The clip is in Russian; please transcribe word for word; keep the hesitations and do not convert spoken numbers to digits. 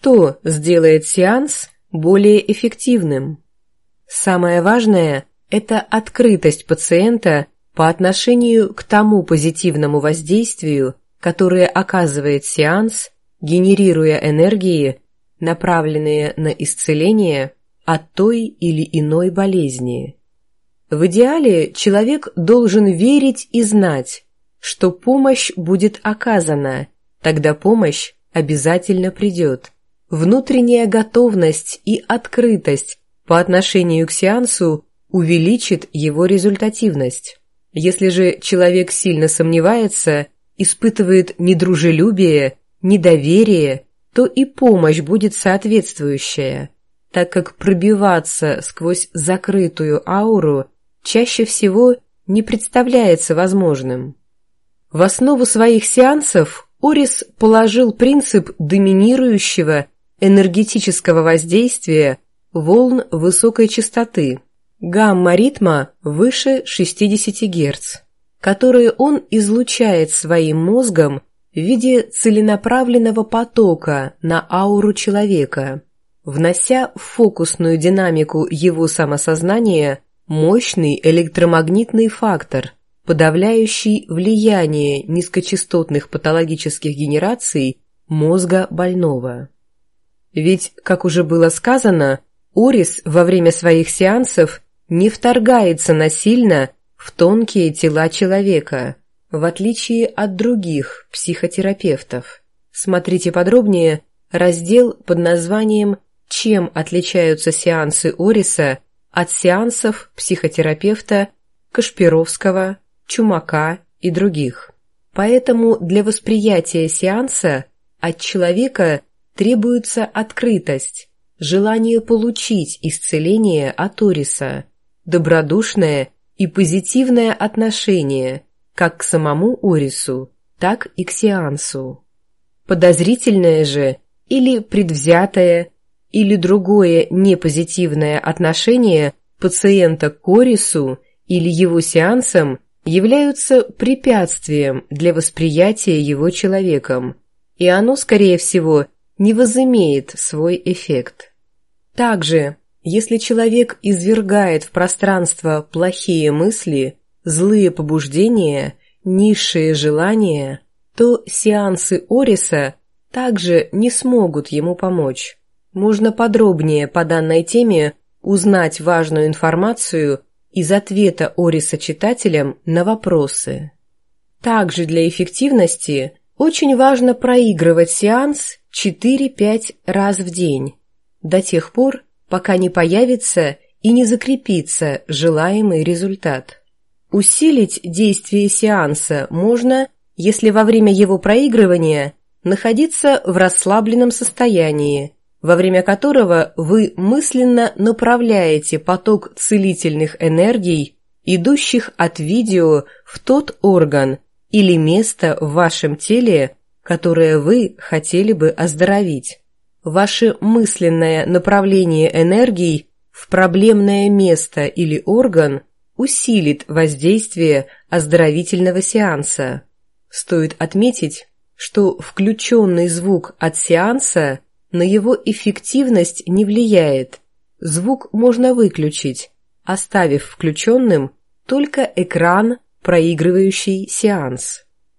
Что сделает сеанс более эффективным? Самое важное – это открытость пациента по отношению к тому позитивному воздействию, которое оказывает сеанс, генерируя энергии, направленные на исцеление от той или иной болезни. В идеале человек должен верить и знать, что помощь будет оказана, тогда помощь обязательно придет. Внутренняя готовность и открытость по отношению к сеансу увеличит его результативность. Если же человек сильно сомневается, испытывает недружелюбие, недоверие, то и помощь будет соответствующая, так как пробиваться сквозь закрытую ауру чаще всего не представляется возможным. В основу своих сеансов Орис положил принцип доминирующего энергетического воздействия волн высокой частоты, гамма-ритма выше шестидесяти герц, которые он излучает своим мозгом в виде целенаправленного потока на ауру человека, внося в фокусную динамику его самосознания мощный электромагнитный фактор, подавляющий влияние низкочастотных патологических генераций мозга больного. Ведь, как уже было сказано, Орис во время своих сеансов не вторгается насильно в тонкие тела человека, в отличие от других психотерапевтов. Смотрите подробнее раздел под названием «Чем отличаются сеансы Ориса от сеансов психотерапевта Кашпировского, Чумака и других». Поэтому для восприятия сеанса от человека требуется открытость, желание получить исцеление от Ориса, добродушное и позитивное отношение как к самому Орису, так и к сеансу. Подозрительное же или предвзятое, или другое непозитивное отношение пациента к Орису или его сеансам являются препятствием для восприятия его человеком, и оно, скорее всего, не возымеет свой эффект. Также, если человек извергает в пространство плохие мысли, злые побуждения, низшие желания, то сеансы Ориса также не смогут ему помочь. Можно подробнее по данной теме узнать важную информацию из ответа Ориса читателям на вопросы. Также для эффективности очень важно проигрывать сеанс четыре-пять раз в день, до тех пор, пока не появится и не закрепится желаемый результат. Усилить действие сеанса можно, если во время его проигрывания находиться в расслабленном состоянии, во время которого вы мысленно направляете поток целительных энергий, идущих от видео в тот орган или место в вашем теле, которое вы хотели бы оздоровить. Ваше мысленное направление энергий в проблемное место или орган усилит воздействие оздоровительного сеанса. Стоит отметить, что включенный звук от сеанса на его эффективность не влияет. Звук можно выключить, оставив включенным только экран, проигрывающий сеанс.